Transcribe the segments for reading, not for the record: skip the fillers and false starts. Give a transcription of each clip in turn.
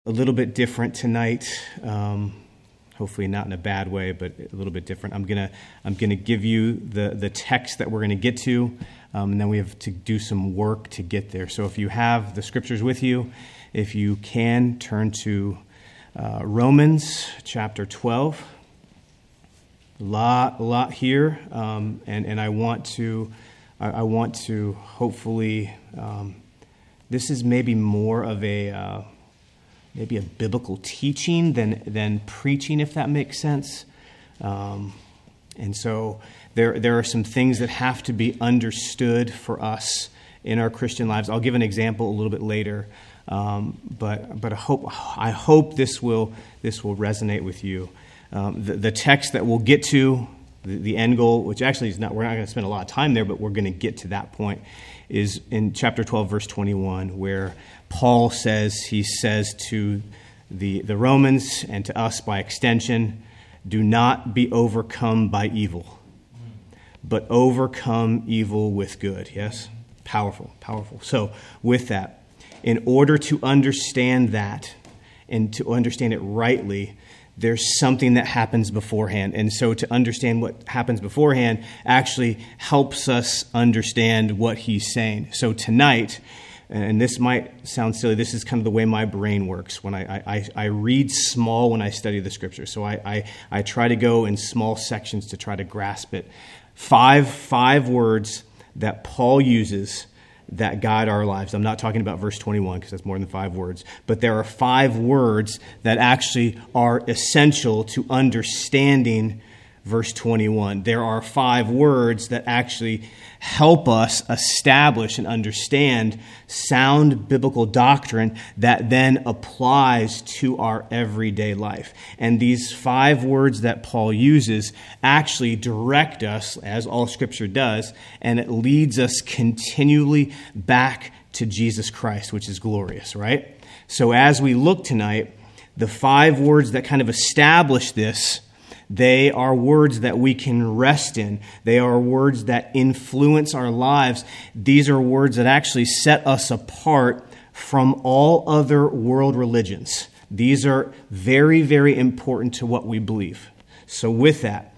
a little bit different tonight. Hopefully not in a bad way, but a little bit different. I'm gonna give you the text that we're gonna get to, and then we have to do some work to get there. So if you have the scriptures with you, if you can turn to Romans chapter 12. A lot here, and I want to hopefully. This is maybe more of a biblical teaching than preaching, if that makes sense. And so there are some things that have to be understood for us in our Christian lives. I'll give an example a little bit later, but I hope this will resonate with you. The text that we'll get to, the end goal, which actually is not, we're not going to spend a lot of time there, but we're going to get to that point, is in chapter 12, verse 21, where Paul says to the Romans and to us by extension, do not be overcome by evil, but overcome evil with good. Yes? Powerful. So with that, in order to understand that and to understand it rightly, there's something that happens beforehand. And so to understand what happens beforehand actually helps us understand what he's saying. So tonight, and this might sound silly, this is kind of the way my brain works. When I read small when I study the scriptures. So I try to go in small sections to try to grasp it. Five words that Paul uses that guide our lives. I'm not talking about verse 21 because that's more than 5 words, but there are 5 words that actually are essential to understanding verse 21. There are 5 words that actually help us establish and understand sound biblical doctrine that then applies to our everyday life. And these 5 words that Paul uses actually direct us, as all Scripture does, and it leads us continually back to Jesus Christ, which is glorious, right? So as we look tonight, the 5 words that kind of establish this, they are words that we can rest in. They are words that influence our lives. These are words that actually set us apart from all other world religions. These are very, very important to what we believe. So with that,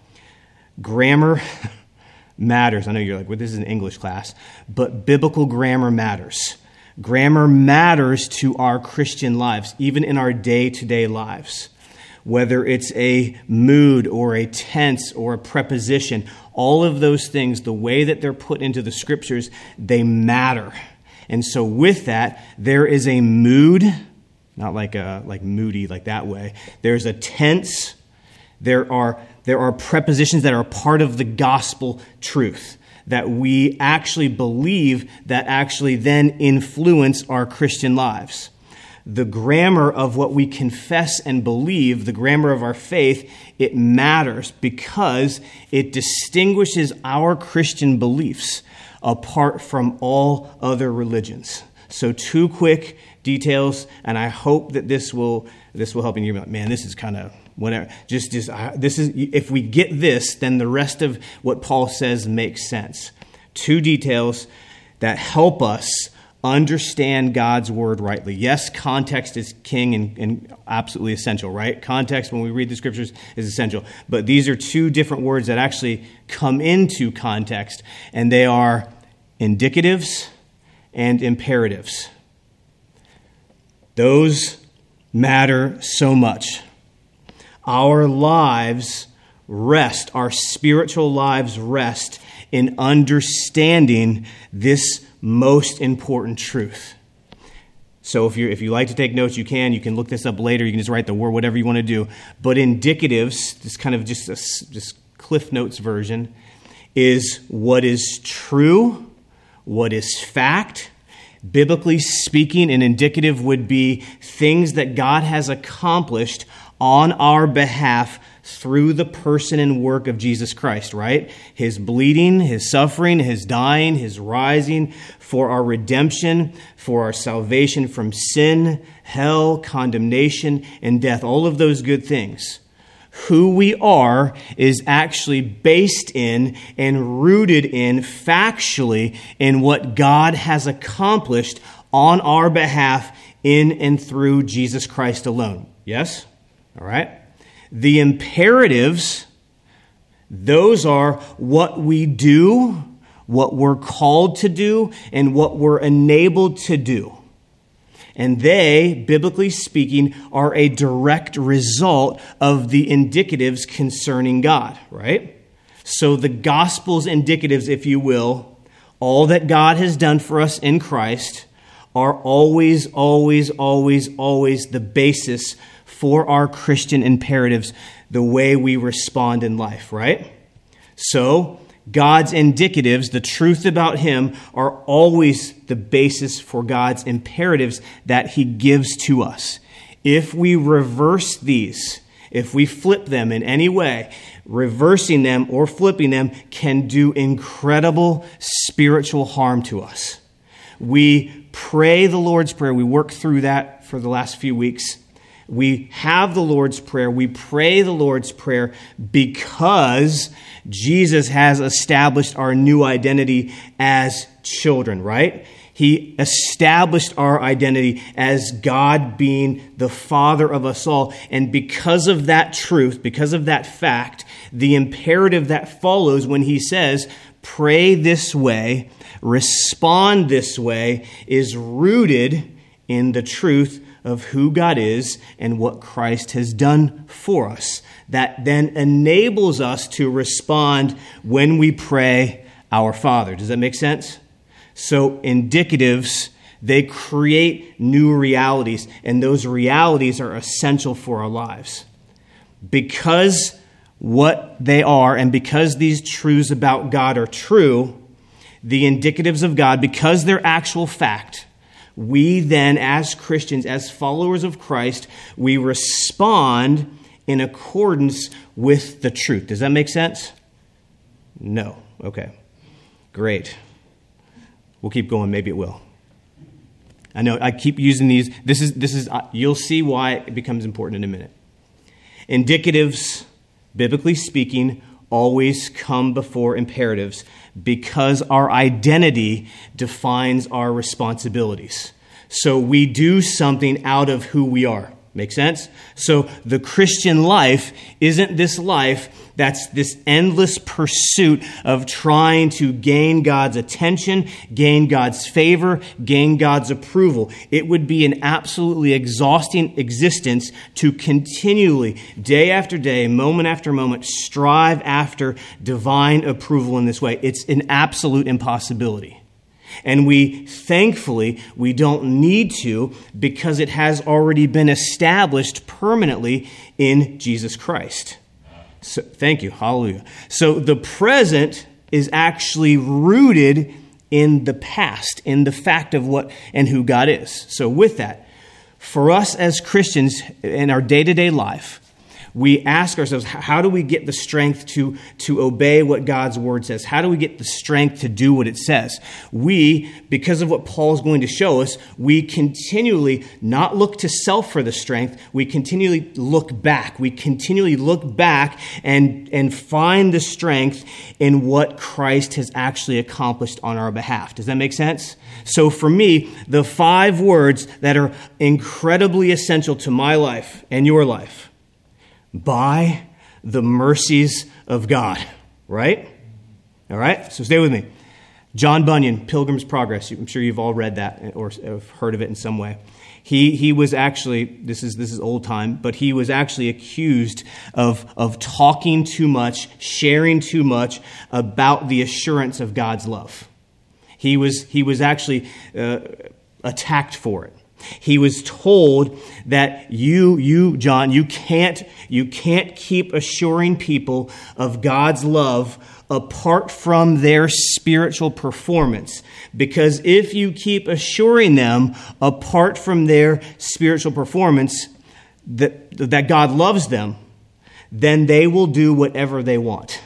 grammar matters. I know you're like, well, this is an English class, but biblical grammar matters. Grammar matters to our Christian lives, even in our day-to-day lives. Whether it's a mood or a tense or a preposition, all of those things, the way that they're put into the scriptures, they matter. And so with that, there is a mood, not like moody like that way. There's a tense. There are prepositions that are part of the gospel truth that we actually believe that actually then influence our Christian lives. The grammar of what we confess and believe, the grammar of our faith, it matters because it distinguishes our Christian beliefs apart from all other religions. So 2 quick details, and I hope that this will help you. You're like, man, this is kind of whatever. This is, if we get this, then the rest of what Paul says makes sense. 2 details that help us understand God's word rightly. Yes, context is king and absolutely essential, right? Context, when we read the scriptures, is essential. But these are 2 different words that actually come into context, and they are indicatives and imperatives. Those matter so much. Our lives rest, our spiritual lives rest in understanding this most important truth. So if you like to take notes, you can look this up later. You can just write the word, whatever you want to do. But indicatives, this kind of just Cliff Notes version, is what is true, what is fact. Biblically speaking, an indicative would be things that God has accomplished on our behalf through the person and work of Jesus Christ, right? His bleeding, his suffering, his dying, his rising for our redemption, for our salvation from sin, hell, condemnation, and death. All of those good things. Who we are is actually based in and rooted in factually in what God has accomplished on our behalf in and through Jesus Christ alone. Yes? All right. The imperatives, those are what we do, what we're called to do, and what we're enabled to do. And they, biblically speaking, are a direct result of the indicatives concerning God, right? So the gospel's indicatives, if you will, all that God has done for us in Christ, are always, always, always, always the basis for our Christian imperatives, the way we respond in life, right? So God's indicatives, the truth about him, are always the basis for God's imperatives that he gives to us. If we reverse these, if we flip them in any way, reversing them or flipping them can do incredible spiritual harm to us. We pray the Lord's Prayer. We work through that for the last few weeks. We have the Lord's Prayer. We pray the Lord's Prayer because Jesus has established our new identity as children, right? He established our identity as God being the Father of us all. And because of that truth, because of that fact, the imperative that follows when he says, pray this way, respond this way, is rooted in the truth of who God is and what Christ has done for us. That then enables us to respond when we pray, our Father. Does that make sense? So indicatives, they create new realities, and those realities are essential for our lives. Because what they are, and because these truths about God are true, the indicatives of God, because they're actual fact, we then, as Christians, as followers of Christ, we respond in accordance with the truth. Does that make sense? No. Okay. Great. We'll keep going. Maybe it will. I know I keep using these. This is. You'll see why it becomes important in a minute. Indicatives, biblically speaking, always come before imperatives because our identity defines our responsibilities. So we do something out of who we are. Make sense? So the Christian life isn't this life that's this endless pursuit of trying to gain God's attention, gain God's favor, gain God's approval. It would be an absolutely exhausting existence to continually, day after day, moment after moment, strive after divine approval in this way. It's an absolute impossibility. And thankfully, we don't need to because it has already been established permanently in Jesus Christ. So, thank you. Hallelujah. So the present is actually rooted in the past, in the fact of what and who God is. So with that, for us as Christians in our day-to-day life, we ask ourselves, how do we get the strength to obey what God's word says? How do we get the strength to do what it says? We, because of what Paul's going to show us, we continually not look to self for the strength. We continually look back. We continually look back and find the strength in what Christ has actually accomplished on our behalf. Does that make sense? So for me, the 5 words that are incredibly essential to my life and your life: by the mercies of God, right? All right, so stay with me. John Bunyan, Pilgrim's Progress. I'm sure you've all read that or have heard of it in some way. He was actually, this is old time, but he was actually accused of talking too much, sharing too much about the assurance of God's love. He was actually attacked for it. He was told that you, John, you can't keep assuring people of God's love apart from their spiritual performance. Because if you keep assuring them apart from their spiritual performance that God loves them, then they will do whatever they want.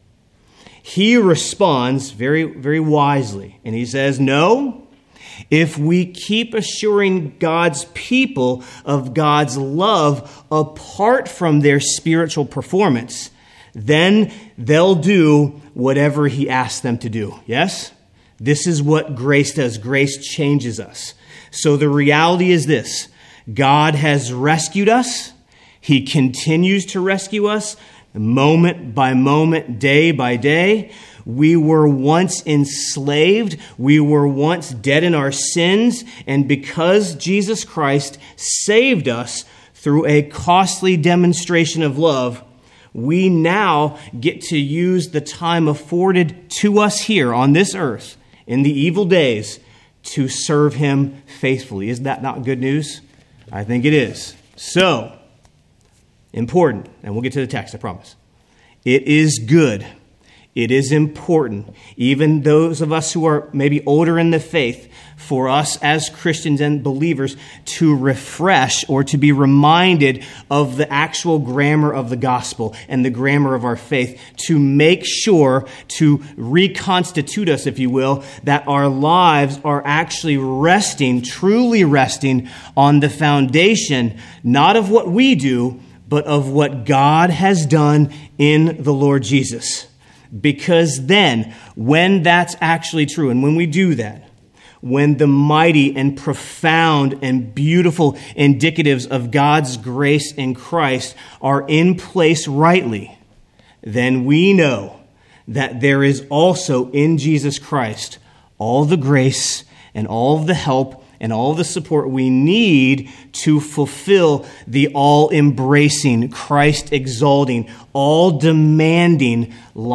He responds very, very wisely, and he says, no. If we keep assuring God's people of God's love apart from their spiritual performance, then they'll do whatever he asks them to do. Yes? This is what grace does. Grace changes us. So the reality is this: God has rescued us. He continues to rescue us moment by moment, day by day. We were once enslaved. We were once dead in our sins. And because Jesus Christ saved us through a costly demonstration of love, we now get to use the time afforded to us here on this earth in the evil days to serve him faithfully. Is that not good news? I think it is. So, important, and we'll get to the text, I promise. It is good. It is important, even those of us who are maybe older in the faith, for us as Christians and believers to refresh or to be reminded of the actual grammar of the gospel and the grammar of our faith, to make sure to reconstitute us, if you will, that our lives are actually resting, truly resting on the foundation, not of what we do, but of what God has done in the Lord Jesus. Because then, when that's actually true, and when we do that, when the mighty and profound and beautiful indicatives of God's grace in Christ are in place rightly, then we know that there is also in Jesus Christ all the grace and all the help and all the support we need to fulfill the all-embracing, Christ-exalting, all-demanding,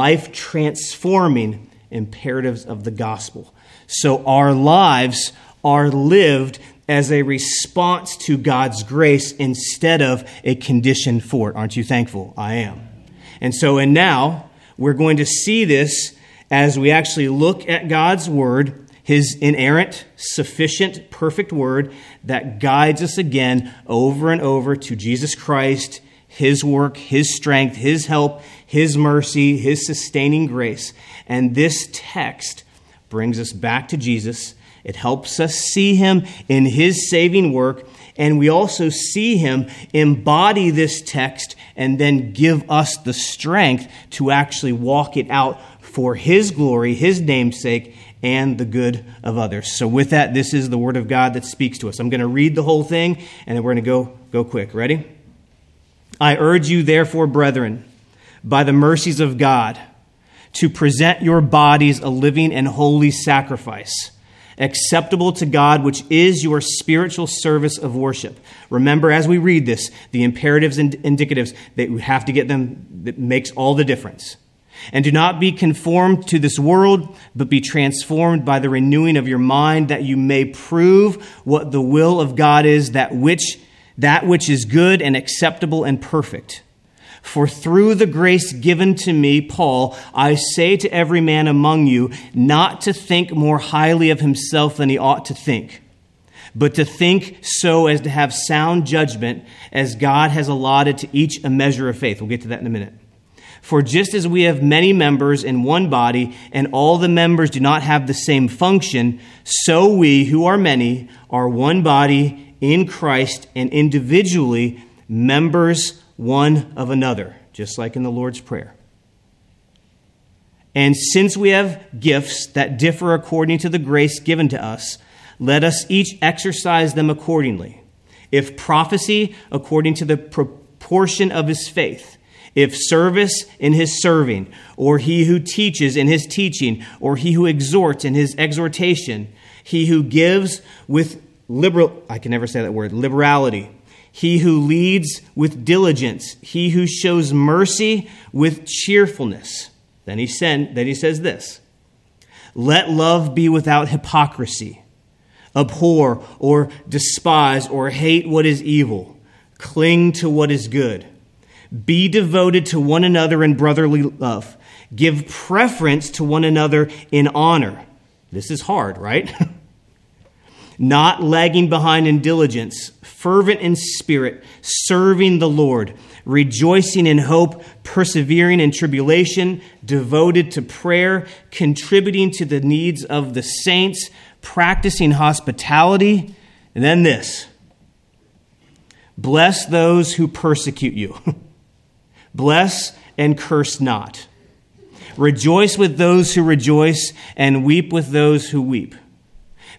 life-transforming imperatives of the gospel. So our lives are lived as a response to God's grace instead of a condition for it. Aren't you thankful? I am. And now we're going to see this as we actually look at God's word, his inerrant, sufficient, perfect word that guides us again over and over to Jesus Christ, his work, his strength, his help, his mercy, his sustaining grace. And this text brings us back to Jesus. It helps us see him in his saving work. And we also see him embody this text and then give us the strength to actually walk it out for his glory, his namesake, and the good of others. So with that, this is the word of God that speaks to us. I'm going to read the whole thing, and then we're going to go quick. Ready? I urge you, therefore, brethren, by the mercies of God, to present your bodies a living and holy sacrifice, acceptable to God, which is your spiritual service of worship. Remember, as we read this, the imperatives and indicatives, that we have to get them, that makes all the difference. And do not be conformed to this world, but be transformed by the renewing of your mind, that you may prove what the will of God is, that which is good and acceptable and perfect. For through the grace given to me, Paul, I say to every man among you, not to think more highly of himself than he ought to think, but to think so as to have sound judgment, as God has allotted to each a measure of faith. We'll get to that in a minute. For just as we have many members in one body, and all the members do not have the same function, so we, who are many, are one body in Christ, and individually members one of another, just like in the Lord's Prayer. And since we have gifts that differ according to the grace given to us, let us each exercise them accordingly. If prophecy, according to the proportion of his faith; if service, in his serving; or he who teaches, in his teaching; or he who exhorts, in his exhortation; he who gives with liberality; he who leads with diligence; he who shows mercy with cheerfulness. Then he says this: let love be without hypocrisy. Abhor or despise or hate what is evil. Cling to what is good. Be devoted to one another in brotherly love. Give preference to one another in honor. This is hard, right? Not lagging behind in diligence, fervent in spirit, serving the Lord, rejoicing in hope, persevering in tribulation, devoted to prayer, contributing to the needs of the saints, practicing hospitality. And then this: bless those who persecute you. Bless and curse not. Rejoice with those who rejoice, and weep with those who weep.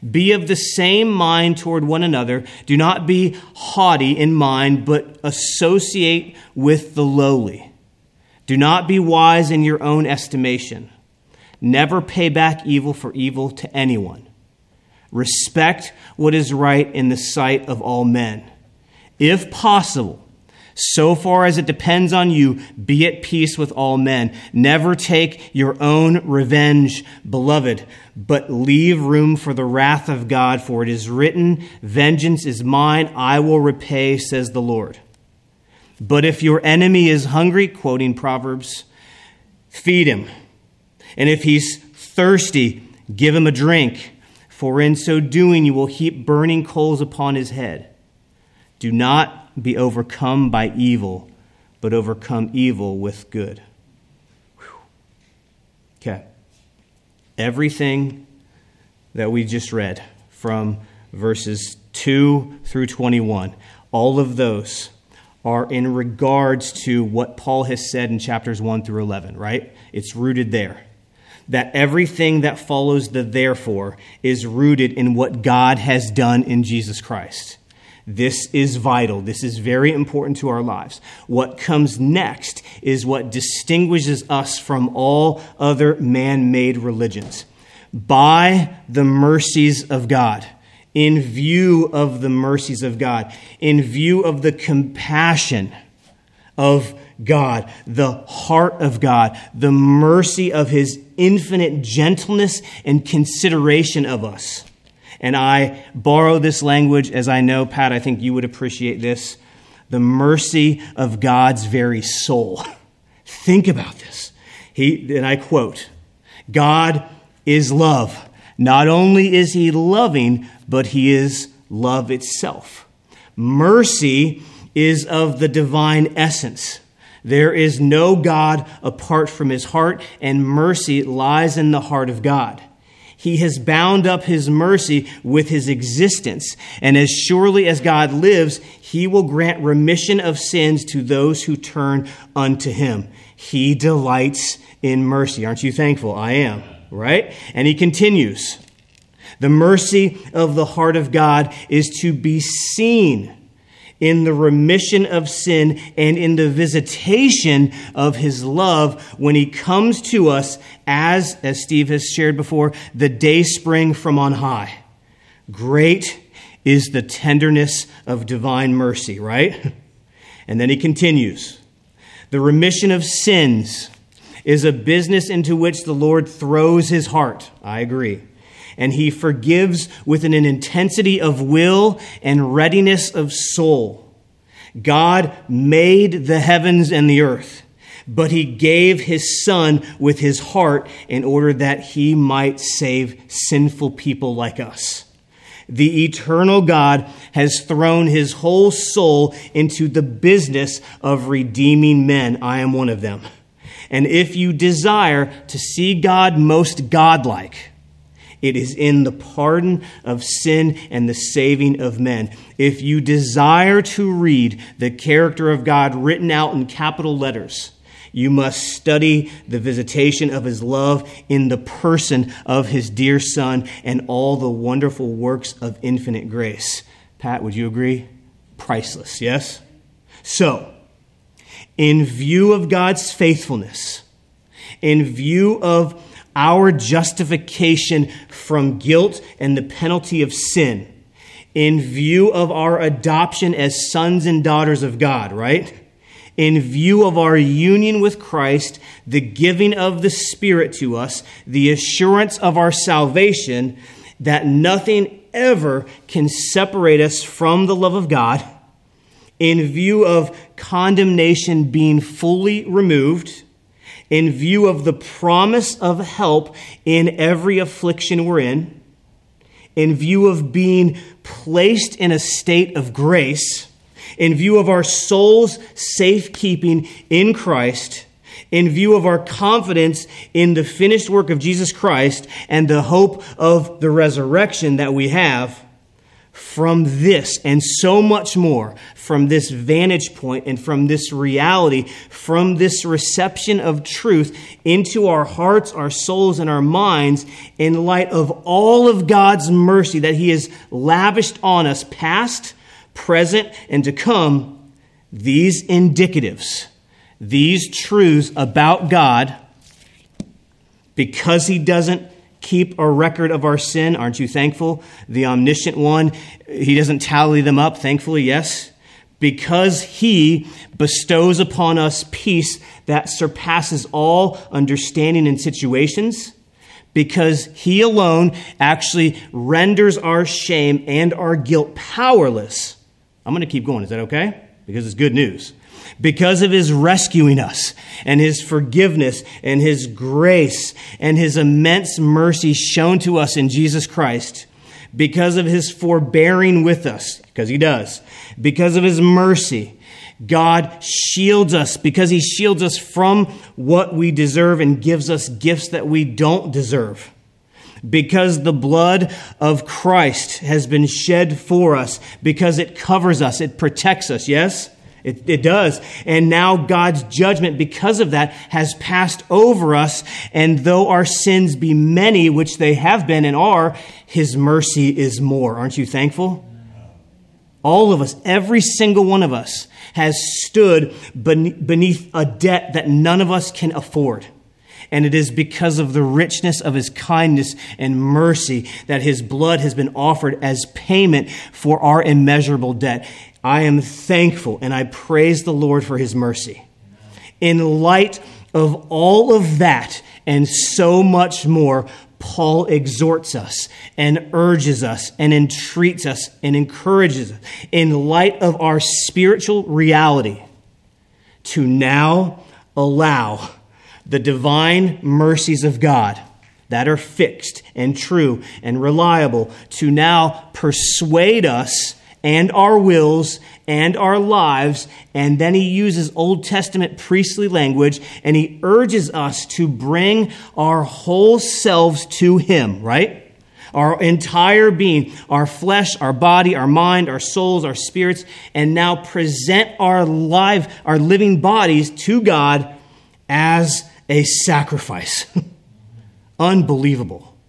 Be of the same mind toward one another. Do not be haughty in mind, but associate with the lowly. Do not be wise in your own estimation. Never pay back evil for evil to anyone. Respect what is right in the sight of all men. If possible, so far as it depends on you, be at peace with all men. Never take your own revenge, beloved, but leave room for the wrath of God, for it is written, vengeance is mine, I will repay, says the Lord. But if your enemy is hungry, quoting Proverbs, feed him. And if he's thirsty, give him a drink, for in so doing you will heap burning coals upon his head. Do not be overcome by evil, but overcome evil with good. Whew. Okay. Everything that we just read from verses 2 through 21, all of those are in regards to what Paul has said in chapters 1 through 11, right? It's rooted there. That everything that follows the therefore is rooted in what God has done in Jesus Christ. This is vital. This is very important to our lives. What comes next is what distinguishes us from all other man-made religions. By the mercies of God, in view of the mercies of God, in view of the compassion of God, the heart of God, the mercy of his infinite gentleness and consideration of us. And I borrow this language as I know, Pat, I think you would appreciate this. The mercy of God's very soul. Think about this. And I quote, God is love. Not only is he loving, but he is love itself. Mercy is of the divine essence. There is no God apart from his heart, and mercy lies in the heart of God. He has bound up his mercy with his existence, and as surely as God lives, he will grant remission of sins to those who turn unto him. He delights in mercy. Aren't you thankful? I am, right? And he continues, the mercy of the heart of God is to be seen in the remission of sin and in the visitation of his love when he comes to us as Steve has shared before, the day spring from on high. Great is the tenderness of divine mercy, right? And then he continues, the remission of sins is a business into which the Lord throws his heart. I agree. And he forgives with an intensity of will and readiness of soul. God made the heavens and the earth, but he gave his Son with his heart in order that he might save sinful people like us. The eternal God has thrown his whole soul into the business of redeeming men. I am one of them. And if you desire to see God most godlike, it is in the pardon of sin and the saving of men. If you desire to read the character of God written out in capital letters, you must study the visitation of his love in the person of his dear Son and all the wonderful works of infinite grace. Pat, would you agree? Priceless, yes? So, in view of God's faithfulness, in view of our justification from guilt and the penalty of sin, in view of our adoption as sons and daughters of God, right? In view of our union with Christ, the giving of the Spirit to us, the assurance of our salvation, that nothing ever can separate us from the love of God, in view of condemnation being fully removed, in view of the promise of help in every affliction we're in view of being placed in a state of grace, in view of our soul's safekeeping in Christ, in view of our confidence in the finished work of Jesus Christ and the hope of the resurrection that we have, from this and so much more, from this vantage point and from this reality, from this reception of truth into our hearts, our souls, and our minds in light of all of God's mercy that he has lavished on us, past, present, and to come, these indicatives, these truths about God, because he doesn't keep a record of our sin. Aren't you thankful? The omniscient one, he doesn't tally them up, thankfully, yes. Because he bestows upon us peace that surpasses all understanding in situations, because he alone actually renders our shame and our guilt powerless. I'm going to keep going. Is that okay? Because it's good news. Because of his rescuing us and his forgiveness and his grace and his immense mercy shown to us in Jesus Christ, because of his forbearing with us, because he does, because of his mercy, God shields us, because he shields us from what we deserve and gives us gifts that we don't deserve. Because the blood of Christ has been shed for us, because it covers us, it protects us, yes? It does. And now God's judgment, because of that, has passed over us. And though our sins be many, which they have been and are, his mercy is more. Aren't you thankful? All of us, every single one of us, has stood beneath a debt that none of us can afford. And it is because of the richness of his kindness and mercy that his blood has been offered as payment for our immeasurable debt. I am thankful and I praise the Lord for his mercy. In light of all of that and so much more, Paul exhorts us and urges us and entreats us and encourages us in light of our spiritual reality to now allow the divine mercies of God that are fixed and true and reliable to now persuade us and our wills and our lives. And then he uses Old Testament priestly language and he urges us to bring our whole selves to him, right? Our entire being, our flesh, our body, our mind, our souls, our spirits, and now present our living bodies to God as a sacrifice. Unbelievable.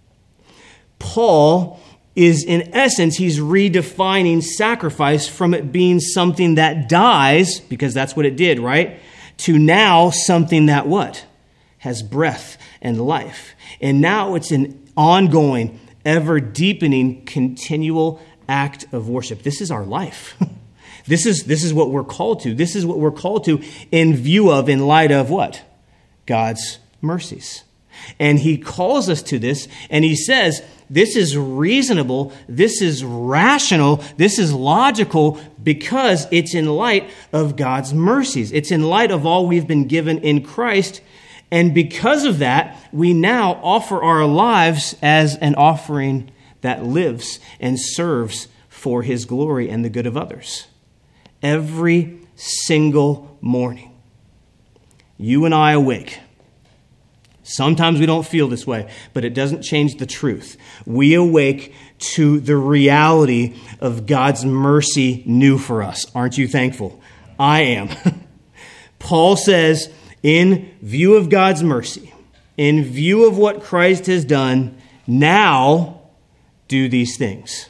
Paul is, in essence, he's redefining sacrifice from it being something that dies, because that's what it did, right? To now something that what? Has breath and life. And now it's an ongoing, ever-deepening, continual act of worship. This is our life. This is what we're called to. This is what we're called to in view of, in light of what? God's mercies. And he calls us to this, and he says, this is reasonable, this is rational, this is logical, because it's in light of God's mercies. It's in light of all we've been given in Christ, and because of that, we now offer our lives as an offering that lives and serves for his glory and the good of others. Every single morning, you and I awake. Sometimes we don't feel this way, but it doesn't change the truth. We awake to the reality of God's mercy new for us. Aren't you thankful? I am. Paul says, in view of God's mercy, in view of what Christ has done, now do these things.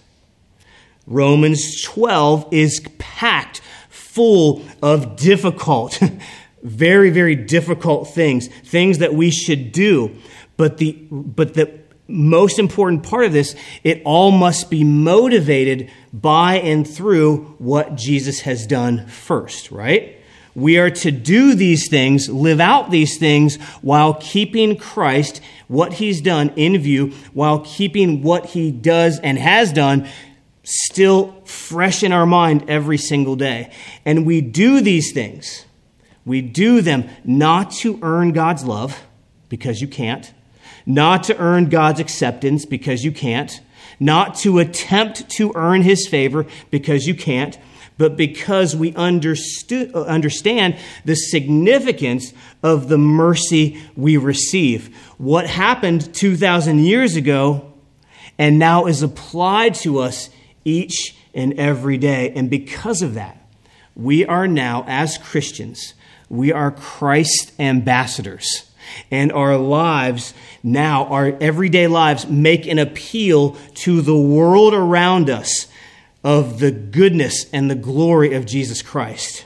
Romans 12 is packed full of difficult very, very difficult things that we should do. But the most important part of this, it all must be motivated by and through what Jesus has done first, right? We are to do these things, live out these things, while keeping Christ, what he's done in view, while keeping what he does and has done still fresh in our mind every single day. And we do these things. We do them not to earn God's love, because you can't. Not to earn God's acceptance, because you can't. Not to attempt to earn his favor, because you can't. But because we understand the significance of the mercy we receive. What happened 2,000 years ago and now is applied to us each and every day. And because of that, we are now, as Christians, we are Christ ambassadors. And our lives now, our everyday lives, make an appeal to the world around us of the goodness and the glory of Jesus Christ.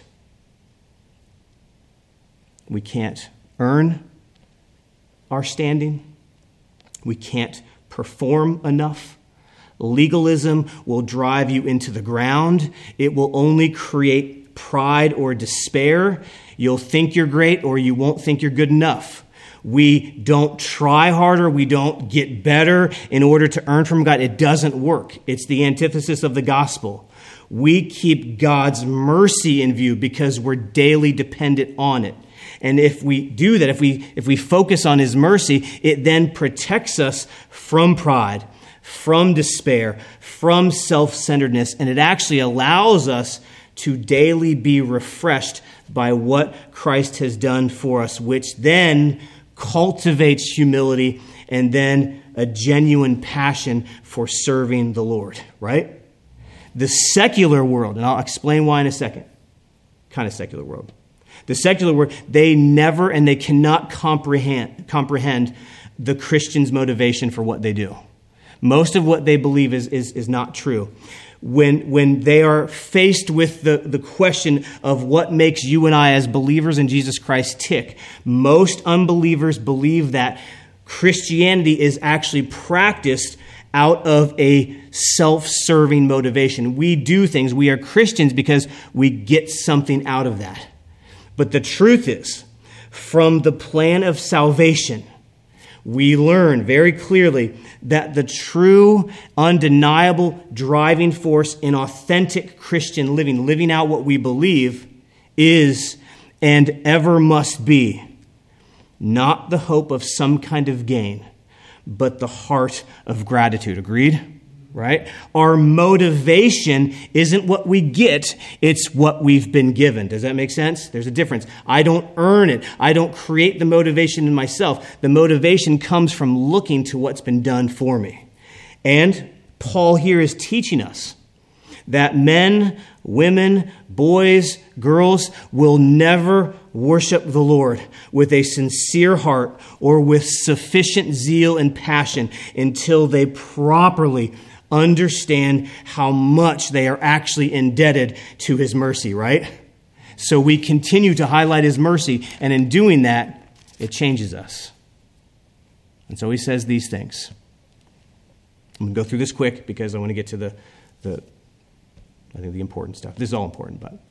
We can't earn our standing. We can't perform enough. Legalism will drive you into the ground. It will only create pride or despair. You'll think you're great or you won't think you're good enough. We don't try harder. We don't get better in order to earn from God. It doesn't work. It's the antithesis of the gospel. We keep God's mercy in view because we're daily dependent on it. And if we do that, if we focus on his mercy, it then protects us from pride, from despair, from self-centeredness, and it actually allows us to daily be refreshed by what Christ has done for us, which then cultivates humility and then a genuine passion for serving the Lord, right? The secular world, and I'll explain why in a second, kind of secular world. The secular world, they never and they cannot comprehend the Christian's motivation for what they do. Most of what they believe is not true. When they are faced with the question of what makes you and I as believers in Jesus Christ tick, most unbelievers believe that Christianity is actually practiced out of a self-serving motivation. We do things. We are Christians because we get something out of that. But the truth is, from the plan of salvation, we learn very clearly that the true, undeniable driving force in authentic Christian living out what we believe, is and ever must be not the hope of some kind of gain, but the heart of gratitude. Agreed? Right? Our motivation isn't what we get, it's what we've been given. Does that make sense? There's a difference. I don't earn it. I don't create the motivation in myself. The motivation comes from looking to what's been done for me. And Paul here is teaching us that men, women, boys, girls will never worship the Lord with a sincere heart or with sufficient zeal and passion until they properly understand how much they are actually indebted to his mercy, right? So we continue to highlight his mercy, and in doing that, it changes us. And so he says these things. I'm going to go through this quick because I want to get to the important stuff. This is all important, but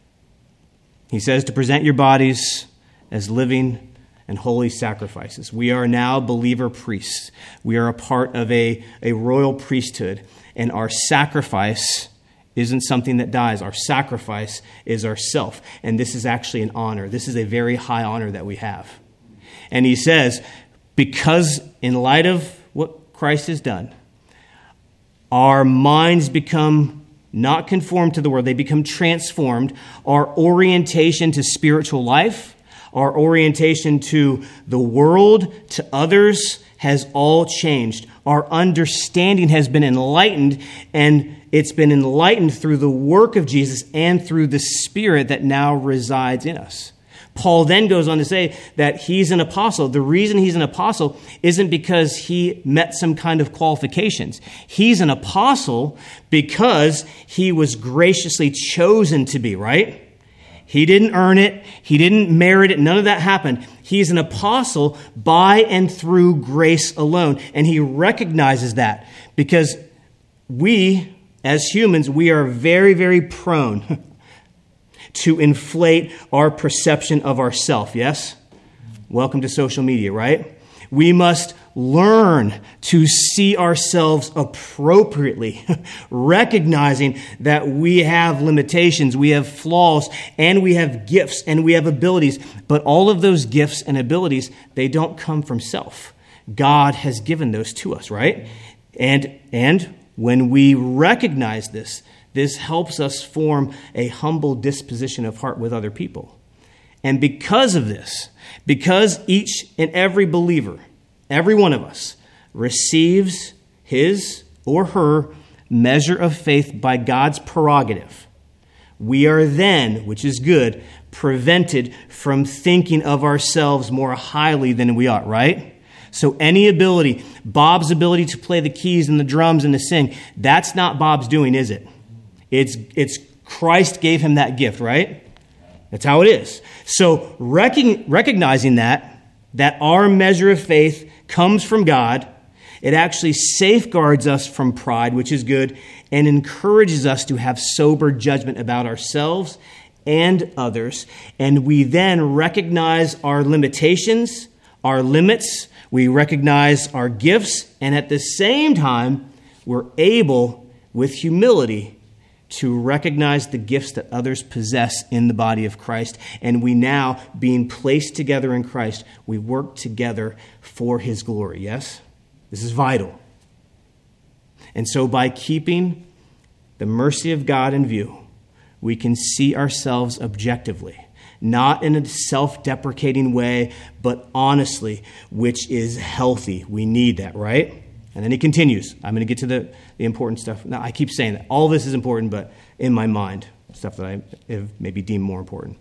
he says to present your bodies as living and holy sacrifices. We are now believer priests. We are a part of a royal priesthood, and our sacrifice isn't something that dies. Our sacrifice is ourself, and this is actually an honor. This is a very high honor that we have. And he says, because in light of what Christ has done, our minds become not conformed to the world. They become transformed. Our orientation to spiritual life, our orientation to the world, to others, has all changed. Our understanding has been enlightened, and it's been enlightened through the work of Jesus and through the Spirit that now resides in us. Paul then goes on to say that he's an apostle. The reason he's an apostle isn't because he met some kind of qualifications. He's an apostle because he was graciously chosen to be, right? He didn't earn it. He didn't merit it. None of that happened. He's an apostle by and through grace alone. And he recognizes that because we, as humans, we are very, very prone to inflate our perception of ourselves, yes? Welcome to social media, right? We must learn to see ourselves appropriately, recognizing that we have limitations, we have flaws, and we have gifts, and we have abilities. But all of those gifts and abilities, they don't come from self. God has given those to us, right? And when we recognize this, this helps us form a humble disposition of heart with other people. And because of this, because each and every believer, every one of us, receives his or her measure of faith by God's prerogative, we are then, which is good, prevented from thinking of ourselves more highly than we ought, right? So any ability, Bob's ability to play the keys and the drums and to sing, that's not Bob's doing, is it? It's Christ gave him that gift, right? That's how it is. So recognizing that our measure of faith comes from God, it actually safeguards us from pride, which is good, and encourages us to have sober judgment about ourselves and others. And we then recognize our limitations, our limits, we recognize our gifts, and at the same time, we're able, with humility, to recognize the gifts that others possess in the body of Christ. And we now, being placed together in Christ, we work together for his glory. Yes? This is vital. And so by keeping the mercy of God in view, we can see ourselves objectively, not in a self-deprecating way, but honestly, which is healthy. We need that, right? And then he continues. I'm going to get to the important stuff. Now, I keep saying that. All this is important, but in my mind, stuff that I have maybe deemed more important.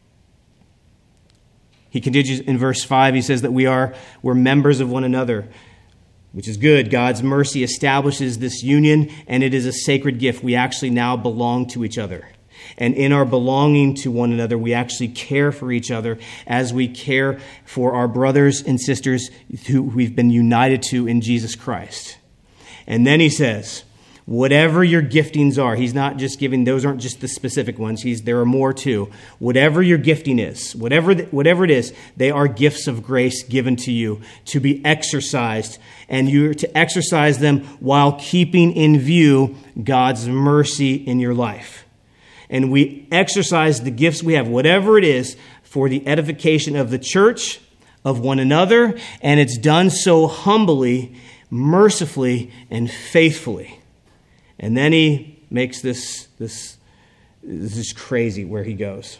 He continues in verse 5. He says that we're members of one another, which is good. God's mercy establishes this union, and it is a sacred gift. We actually now belong to each other. And in our belonging to one another, we actually care for each other as we care for our brothers and sisters who we've been united to in Jesus Christ. And then he says, whatever your giftings are, he's not just giving, those aren't just the specific ones. There are more too. Whatever your gifting is, whatever it is, they are gifts of grace given to you to be exercised. And you're to exercise them while keeping in view God's mercy in your life. And we exercise the gifts we have, whatever it is, for the edification of the church, of one another, and it's done so humbly, mercifully, and faithfully. And then he makes this is crazy where he goes.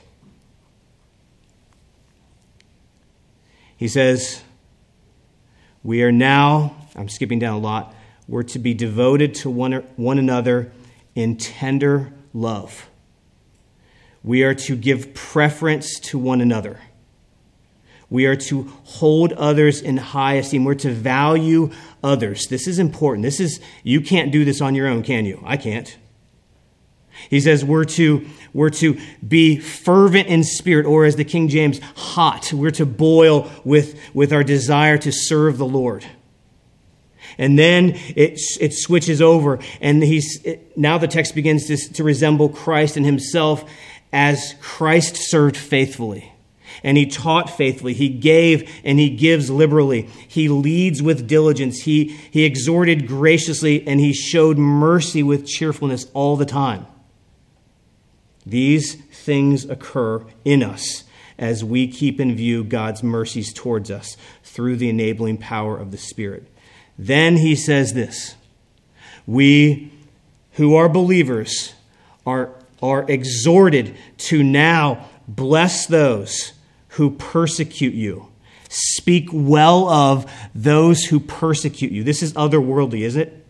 He says, we are now, I'm skipping down a lot, we're to be devoted to one another in tender love. We are to give preference to one another. We are to hold others in high esteem. We're to value others. This is important. You can't do this on your own, can you? I can't. He says we're to be fervent in spirit, or as the King James, hot. We're to boil with our desire to serve the Lord. And then it switches over, and now the text begins to resemble Christ and himself as Christ served faithfully. And he taught faithfully. He gave and he gives liberally. He leads with diligence. He exhorted graciously, and he showed mercy with cheerfulness all the time. These things occur in us as we keep in view God's mercies towards us through the enabling power of the Spirit. Then he says this, we who are believers are exhorted to now bless those who persecute you. Speak well of those who persecute you. This is otherworldly, isn't it?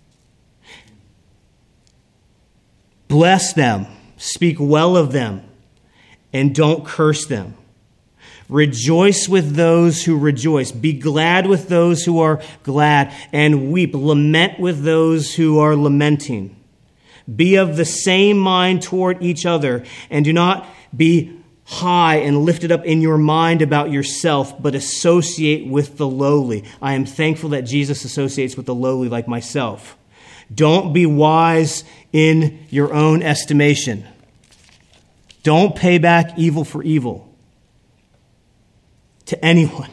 Bless them. Speak well of them. And don't curse them. Rejoice with those who rejoice. Be glad with those who are glad. And weep. Lament with those who are lamenting. Be of the same mind toward each other, and do not be high and lifted up in your mind about yourself, but associate with the lowly. I am thankful that Jesus associates with the lowly like myself. Don't be wise in your own estimation. Don't pay back evil for evil to anyone.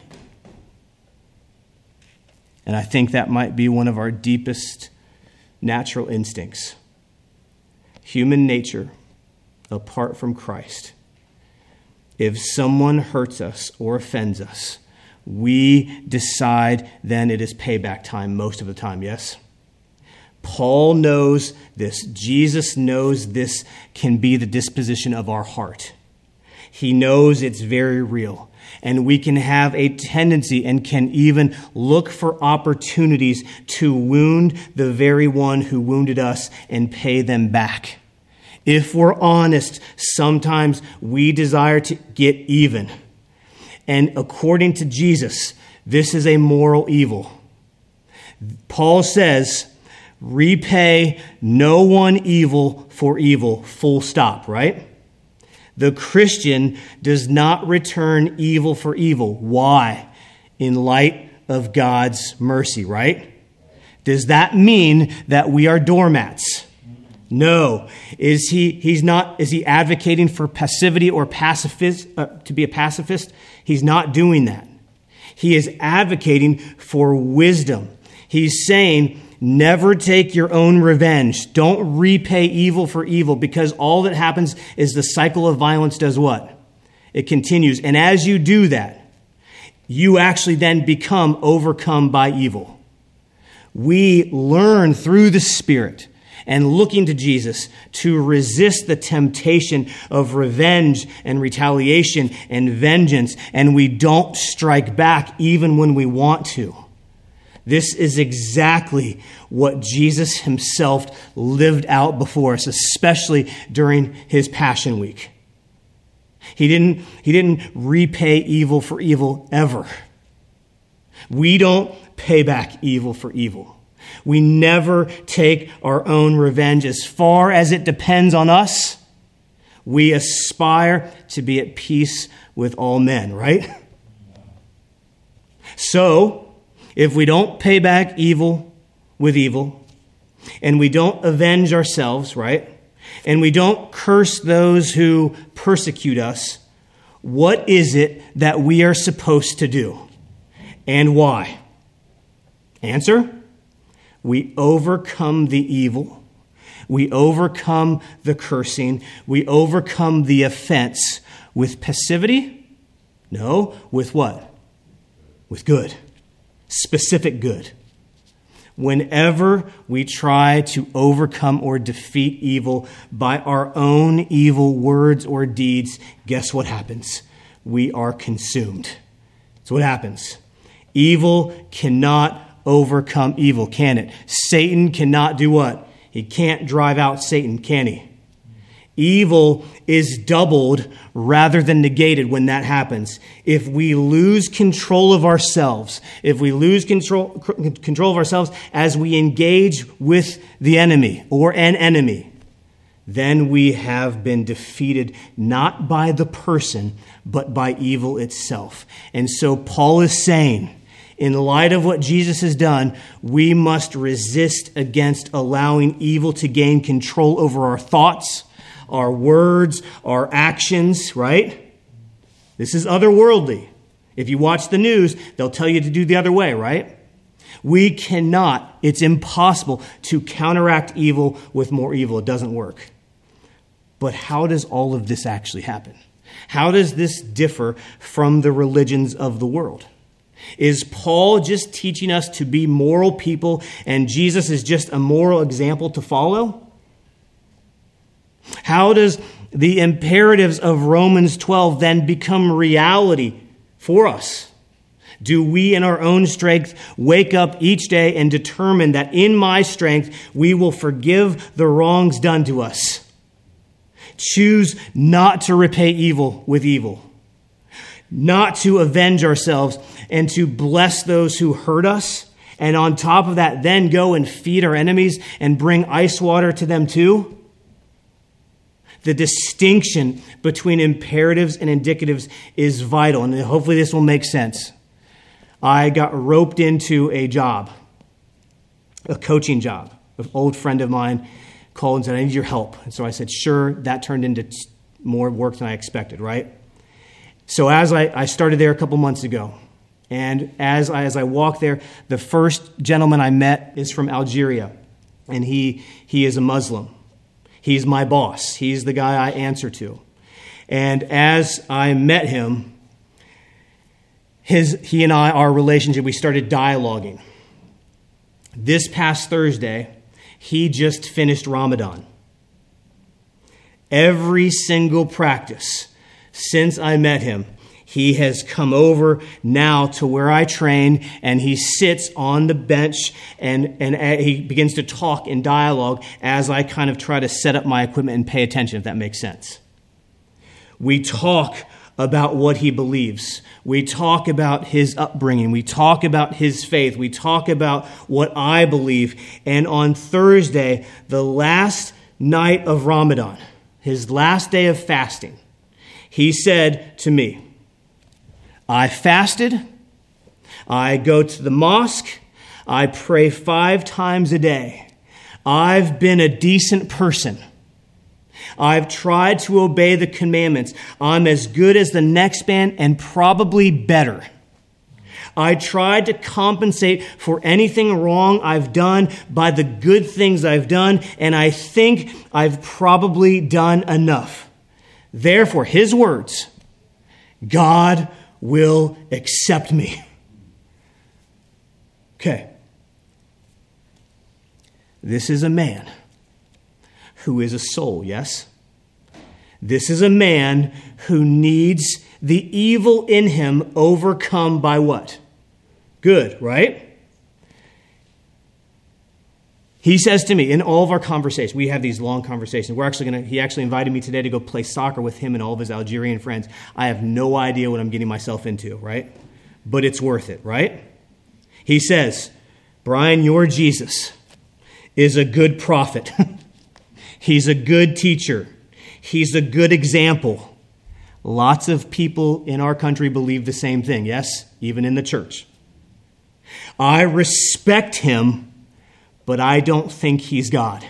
And I think that might be one of our deepest natural instincts. Human nature, apart from Christ. If someone hurts us or offends us, we decide then it is payback time most of the time, yes? Paul knows this. Jesus knows this can be the disposition of our heart. He knows it's very real. And we can have a tendency and can even look for opportunities to wound the very one who wounded us and pay them back. If we're honest, sometimes we desire to get even. And according to Jesus, this is a moral evil. Paul says, repay no one evil for evil, full stop, right? The Christian does not return evil for evil. Why? In light of God's mercy, right? Does that mean that we are doormats? No. Is he advocating for passivity or to be a pacifist? He's not doing that. He is advocating for wisdom. He's saying, never take your own revenge. Don't repay evil for evil, because all that happens is the cycle of violence does what? It continues. And as you do that, you actually then become overcome by evil. We learn through the Spirit and looking to Jesus to resist the temptation of revenge and retaliation and vengeance, and we don't strike back even when we want to. This is exactly what Jesus himself lived out before us, especially during his Passion Week. He didn't repay evil for evil ever. We don't pay back evil for evil. We never take our own revenge. As far as it depends on us, we aspire to be at peace with all men, right? So, if we don't pay back evil with evil, and we don't avenge ourselves, right? And we don't curse those who persecute us, what is it that we are supposed to do? And why? Answer: we overcome the evil. We overcome the cursing. We overcome the offense with passivity? No, with what? With good. Specific good. Whenever we try to overcome or defeat evil by our own evil words or deeds, guess what happens? We are consumed. That's what happens. Evil cannot overcome evil, can it? Satan cannot do what? He can't drive out Satan, can he? Evil is doubled rather than negated when that happens. If we lose control of ourselves, if we lose control of ourselves as we engage with the enemy or an enemy, then we have been defeated not by the person, but by evil itself. And so Paul is saying, in light of what Jesus has done, we must resist against allowing evil to gain control over our thoughts, our words, our actions, right? This is otherworldly. If you watch the news, they'll tell you to do the other way, right? We cannot, it's impossible to counteract evil with more evil. It doesn't work. But how does all of this actually happen? How does this differ from the religions of the world? Is Paul just teaching us to be moral people and Jesus is just a moral example to follow? How does the imperatives of Romans 12 then become reality for us? Do we in our own strength wake up each day and determine that in my strength we will forgive the wrongs done to us? Choose not to repay evil with evil, not to avenge ourselves, and to bless those who hurt us. And on top of that, then go and feed our enemies and bring ice water to them too. The distinction between imperatives and indicatives is vital, and hopefully this will make sense. I got roped into a job, a coaching job. An old friend of mine called and said, I need your help. And so I said, sure. That turned into more work than I expected, right? So as I started there a couple months ago, and as I walked there, the first gentleman I met is from Algeria, and he is a Muslim. He's my boss. He's the guy I answer to. And as I met him, he and I, our relationship, we started dialoguing. This past Thursday, he just finished Ramadan. Every single practice since I met him, He has come over now to where I train, and he sits on the bench and he begins to talk in dialogue as I kind of try to set up my equipment and pay attention, if that makes sense. We talk about what he believes. We talk about his upbringing. We talk about his faith. We talk about what I believe. And on Thursday, the last night of Ramadan, his last day of fasting, he said to me, I fasted, I go to the mosque, I pray 5 times a day. I've been a decent person. I've tried to obey the commandments. I'm as good as the next man and probably better. I tried to compensate for anything wrong I've done by the good things I've done, and I think I've probably done enough. Therefore, his words, God will accept me. Okay. This is a man who is a soul, yes? This is a man who needs the evil in him overcome by what? Good, right? He says to me, in all of our conversations, we have these long conversations. He actually invited me today to go play soccer with him and all of his Algerian friends. I have no idea what I'm getting myself into, right? But it's worth it, right? He says, Brian, your Jesus is a good prophet. He's a good teacher. He's a good example. Lots of people in our country believe the same thing, yes? Even in the church. I respect him, but I don't think he's God.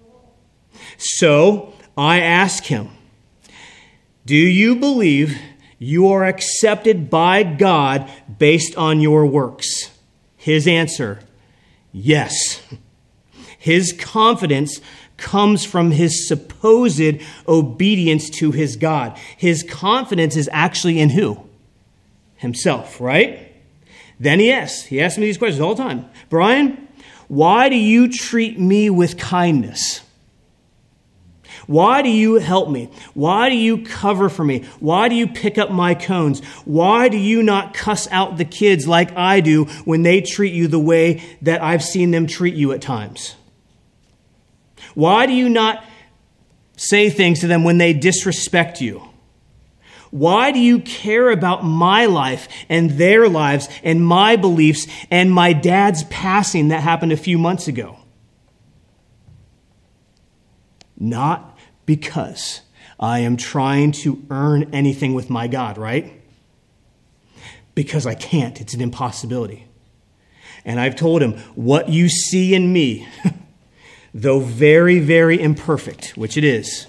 So I ask him, do you believe you are accepted by God based on your works? His answer, yes. His confidence comes from his supposed obedience to his God. His confidence is actually in who? Himself, right? Then he asks me these questions all the time. Brian, why do you treat me with kindness? Why do you help me? Why do you cover for me? Why do you pick up my cones? Why do you not cuss out the kids like I do when they treat you the way that I've seen them treat you at times? Why do you not say things to them when they disrespect you? Why do you care about my life and their lives and my beliefs and my dad's passing that happened a few months ago? Not because I am trying to earn anything with my God, right? Because I can't. It's an impossibility. And I've told him, what you see in me, though very, very imperfect, which it is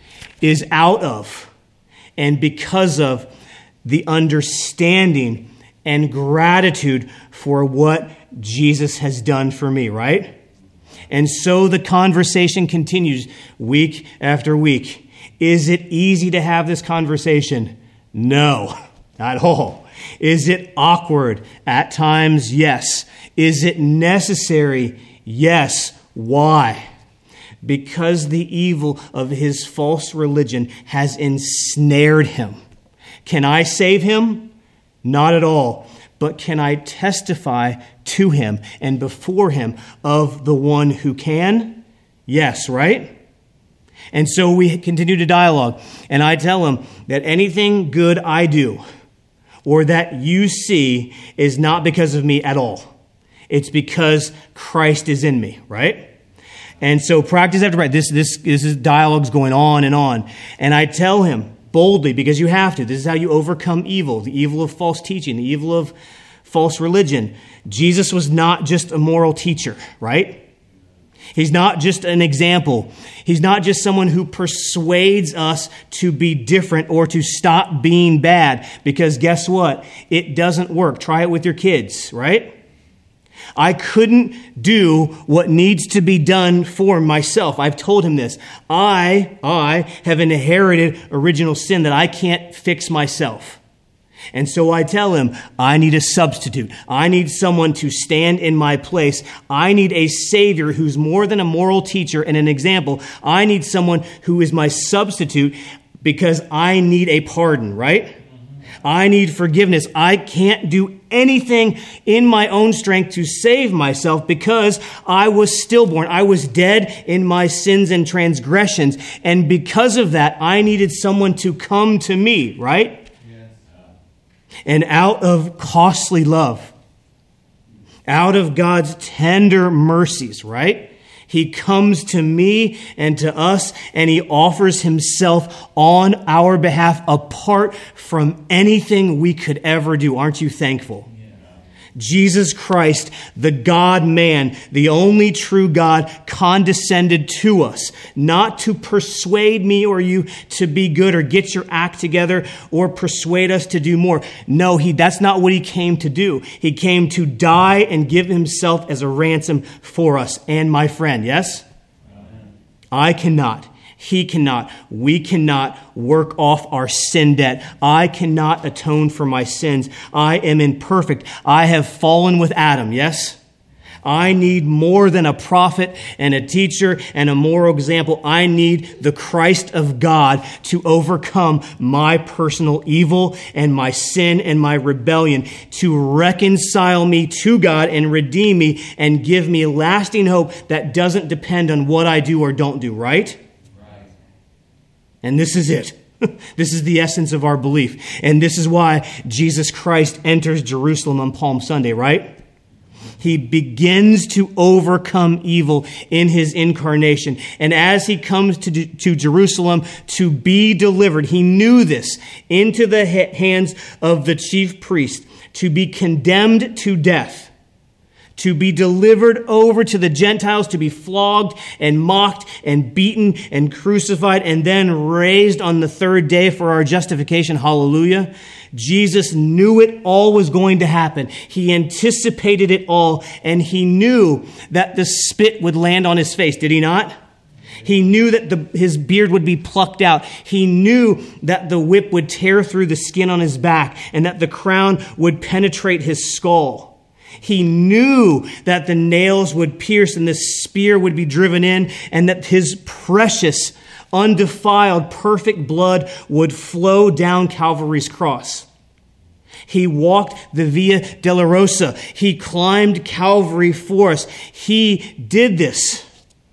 out of and because of the understanding and gratitude for what Jesus has done for me, right? And so the conversation continues week after week. Is it easy to have this conversation? No, not at all. Is it awkward? At times, yes. Is it necessary? Yes. Why? Because the evil of his false religion has ensnared him. Can I save him? Not at all. But can I testify to him and before him of the one who can? Yes, right? And so we continue to dialogue. And I tell him that anything good I do or that you see is not because of me at all. It's because Christ is in me, right? And so practice after practice, this is dialogues going on. And I tell him boldly, because you have to, this is how you overcome evil, the evil of false teaching, the evil of false religion. Jesus was not just a moral teacher, right? He's not just an example. He's not just someone who persuades us to be different or to stop being bad. Because guess what? It doesn't work. Try it with your kids, right? I couldn't do what needs to be done for myself. I've told him this. I have inherited original sin that I can't fix myself. And so I tell him, I need a substitute. I need someone to stand in my place. I need a Savior who's more than a moral teacher and an example. I need someone who is my substitute because I need a pardon, right? I need forgiveness. I can't do anything in my own strength to save myself because I was stillborn. I was dead in my sins and transgressions. And because of that, I needed someone to come to me, right? And out of costly love, out of God's tender mercies, right? He comes to me and to us, and he offers himself on our behalf apart from anything we could ever do. Aren't you thankful? Jesus Christ, the God-man, the only true God, condescended to us, not to persuade me or you to be good or get your act together or persuade us to do more. No, that's not what he came to do. He came to die and give himself as a ransom for us. And my friend, yes? I cannot. He cannot. We cannot work off our sin debt. I cannot atone for my sins. I am imperfect. I have fallen with Adam, yes? I need more than a prophet and a teacher and a moral example. I need the Christ of God to overcome my personal evil and my sin and my rebellion, to reconcile me to God and redeem me and give me lasting hope that doesn't depend on what I do or don't do, right? And this is it. This is the essence of our belief. And this is why Jesus Christ enters Jerusalem on Palm Sunday, right? He begins to overcome evil in his incarnation. And as he comes to Jerusalem to be delivered, he knew this, into the hands of the chief priest, to be condemned to death, to be delivered over to the Gentiles, to be flogged and mocked and beaten and crucified and then raised on the third day for our justification. Hallelujah. Jesus knew it all was going to happen. He anticipated it all, and he knew that the spit would land on his face. Did he not? He knew that his beard would be plucked out. He knew that the whip would tear through the skin on his back and that the crown would penetrate his skull. He knew that the nails would pierce and the spear would be driven in and that his precious, undefiled, perfect blood would flow down Calvary's cross. He walked the Via Dolorosa. He climbed Calvary for us. He did this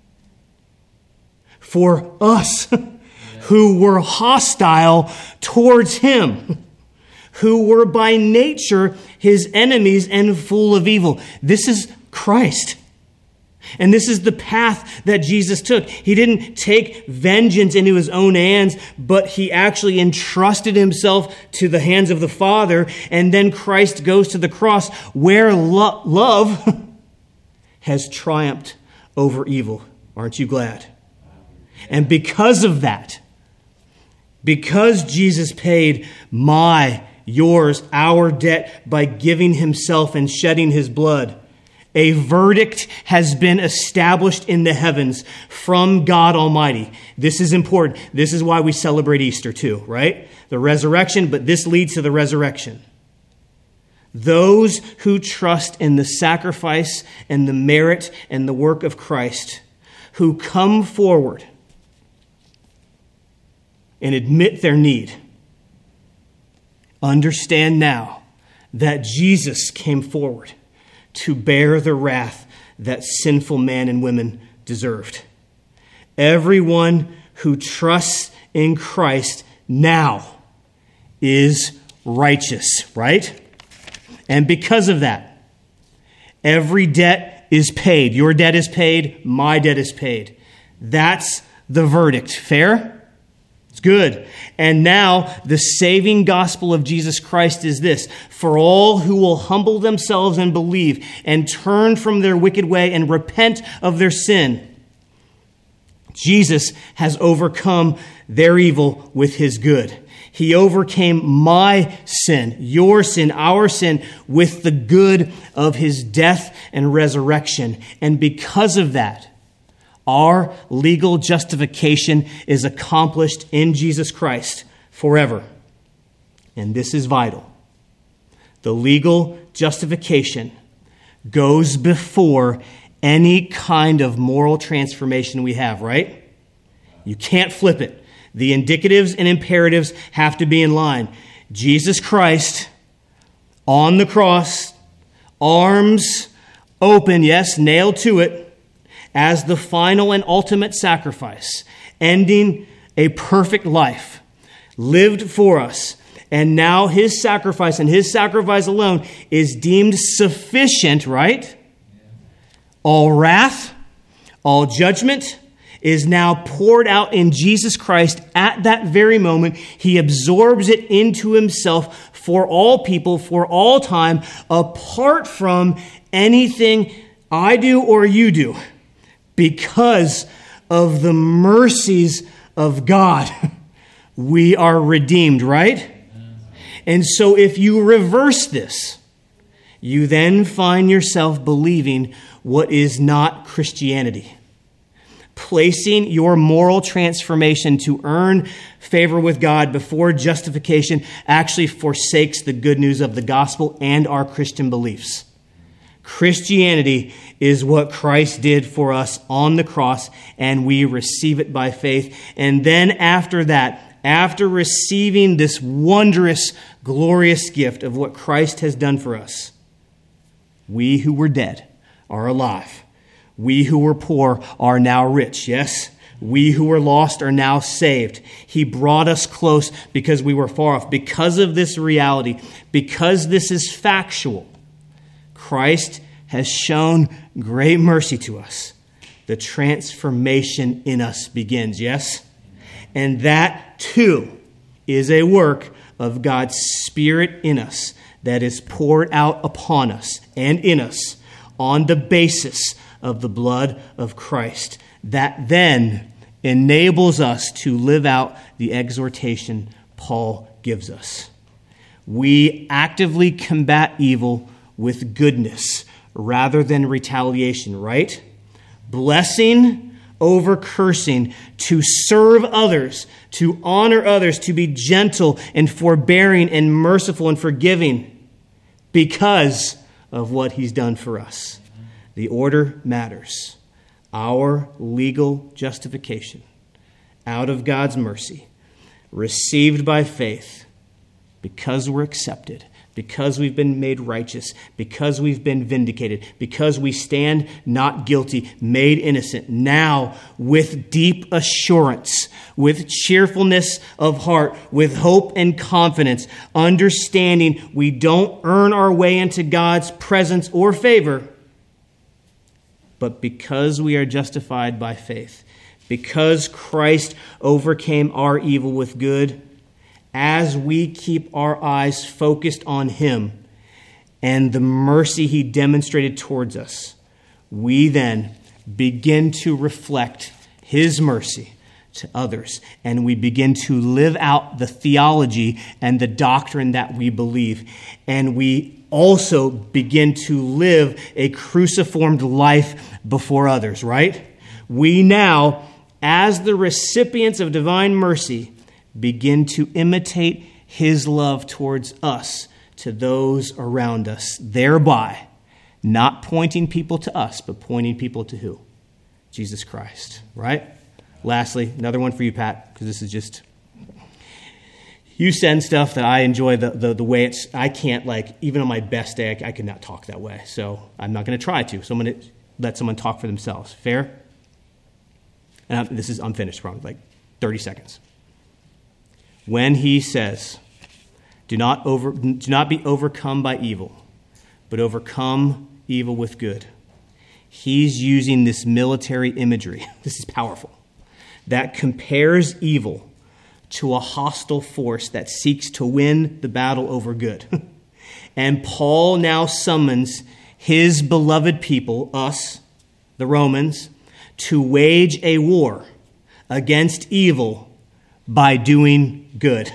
for us who were hostile towards him, who were by nature his enemies and full of evil. This is Christ. And this is the path that Jesus took. He didn't take vengeance into his own hands, but he actually entrusted himself to the hands of the Father. And then Christ goes to the cross where love has triumphed over evil. Aren't you glad? And because of that, because Jesus paid yours, our debt by giving himself and shedding his blood, a verdict has been established in the heavens from God Almighty. This is important. This is why we celebrate Easter too, right? The resurrection, but this leads to the resurrection. Those who trust in the sacrifice and the merit and the work of Christ, who come forward and admit their need, understand now that Jesus came forward to bear the wrath that sinful men and women deserved. Everyone who trusts in Christ now is righteous, right? And because of that, every debt is paid. Your debt is paid. My debt is paid. That's the verdict. Fair? It's good. And now the saving gospel of Jesus Christ is this: for all who will humble themselves and believe and turn from their wicked way and repent of their sin, Jesus has overcome their evil with his good. He overcame my sin, your sin, our sin, with the good of his death and resurrection. And because of that, our legal justification is accomplished in Jesus Christ forever. And this is vital. The legal justification goes before any kind of moral transformation we have, right? You can't flip it. The indicatives and imperatives have to be in line. Jesus Christ on the cross, arms open, yes, nailed to it, as the final and ultimate sacrifice, ending a perfect life, lived for us. And now his sacrifice and his sacrifice alone is deemed sufficient, right? All wrath, all judgment is now poured out in Jesus Christ at that very moment. He absorbs it into himself for all people, for all time, apart from anything I do or you do, because of the mercies of God. We are redeemed, right? And so if you reverse this, you then find yourself believing what is not Christianity. Placing your moral transformation to earn favor with God before justification actually forsakes the good news of the gospel and our Christian beliefs. Christianity is what Christ did for us on the cross, and we receive it by faith. And then after that, after receiving this wondrous, glorious gift of what Christ has done for us, we who were dead are alive. We who were poor are now rich, yes? We who were lost are now saved. He brought us close because we were far off. Because of this reality, because this is factual, Christ has shown great mercy to us. The transformation in us begins, yes? And that, too, is a work of God's Spirit in us that is poured out upon us and in us on the basis of the blood of Christ. That then enables us to live out the exhortation Paul gives us. We actively combat evil with goodness rather than retaliation, right? Blessing over cursing, to serve others, to honor others, to be gentle and forbearing and merciful and forgiving because of what he's done for us. The order matters. Our legal justification out of God's mercy, received by faith, because we're accepted, because we've been made righteous, because we've been vindicated, because we stand not guilty, made innocent. Now, with deep assurance, with cheerfulness of heart, with hope and confidence, understanding we don't earn our way into God's presence or favor, but because we are justified by faith, because Christ overcame our evil with good, as we keep our eyes focused on him and the mercy he demonstrated towards us, we then begin to reflect his mercy to others, and we begin to live out the theology and the doctrine that we believe. And we also begin to live a cruciformed life before others, right? We now, as the recipients of divine mercy, begin to imitate his love towards us, to those around us, thereby not pointing people to us, but pointing people to who? Jesus Christ, right? Lastly, another one for you, Pat, because this is just... You send stuff that I enjoy the way it's... I can't, even on my best day, I could not talk that way. So I'm not going to try to. So I'm going to let someone talk for themselves. Fair? And I'm finished, probably, 30 seconds. When he says, do not be overcome by evil, but overcome evil with good, he's using this military imagery. This is powerful. That compares evil to a hostile force that seeks to win the battle over good. And Paul now summons his beloved people, us, the Romans, to wage a war against evil by doing good.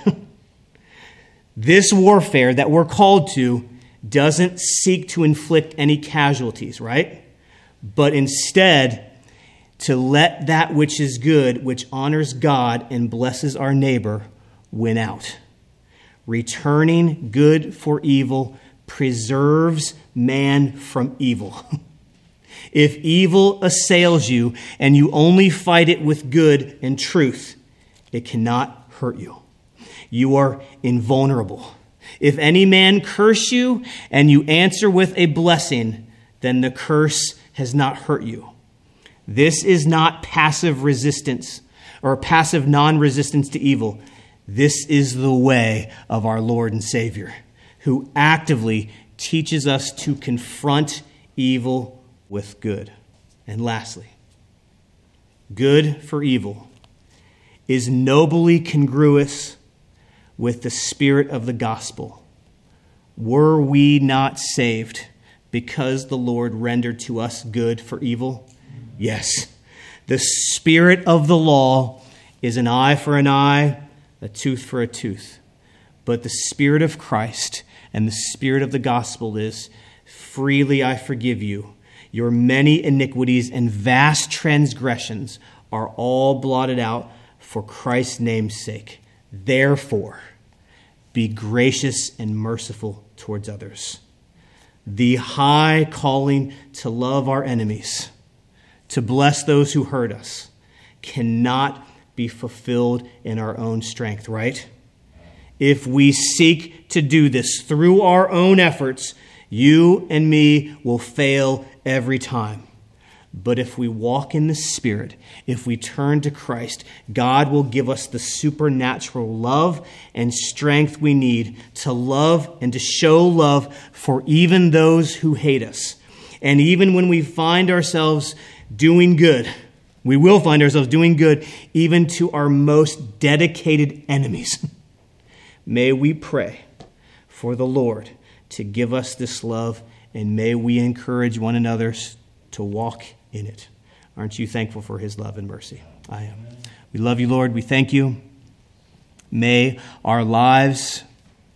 This warfare that we're called to doesn't seek to inflict any casualties, right? But instead, to let that which is good, which honors God and blesses our neighbor, win out. Returning good for evil preserves man from evil. If evil assails you and you only fight it with good and truth, it cannot hurt you. you are invulnerable. If any man curse you and you answer with a blessing, then the curse has not hurt you. This is not passive resistance or passive non-resistance to evil. This is the way of our Lord and Savior, who actively teaches us to confront evil with good. And lastly, good for evil is nobly congruous with the spirit of the gospel. Were we not saved because the Lord rendered to us good for evil? Yes. The spirit of the law is an eye for an eye, a tooth for a tooth. But the spirit of Christ and the spirit of the gospel is, freely I forgive you. Your many iniquities and vast transgressions are all blotted out for Christ's name's sake. Therefore, be gracious and merciful towards others. The high calling to love our enemies, to bless those who hurt us, cannot be fulfilled in our own strength, right? If we seek to do this through our own efforts, you and me will fail every time. But if we walk in the Spirit, if we turn to Christ, God will give us the supernatural love and strength we need to love and to show love for even those who hate us. And even when we find ourselves doing good, we will find ourselves doing good even to our most dedicated enemies. May we pray for the Lord to give us this love, and may we encourage one another to walk in it. Aren't you thankful for his love and mercy? I am. We love you, Lord. We thank you. May our lives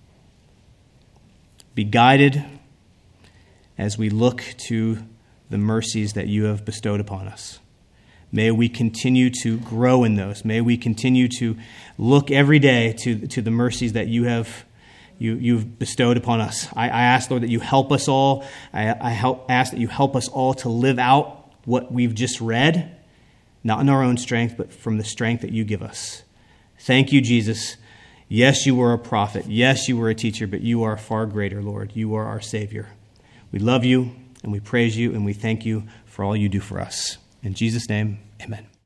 be guided as we look to the mercies that you have bestowed upon us. May we continue to grow in those. May we continue to look every day to the mercies that you've bestowed upon us. I ask, Lord, that you help us all. Ask that you help us all to live out what we've just read, not in our own strength, but from the strength that you give us. Thank you, Jesus. Yes, you were a prophet. Yes, you were a teacher, but you are far greater, Lord. You are our Savior. We love you, and we praise you, and we thank you for all you do for us. In Jesus' name, amen.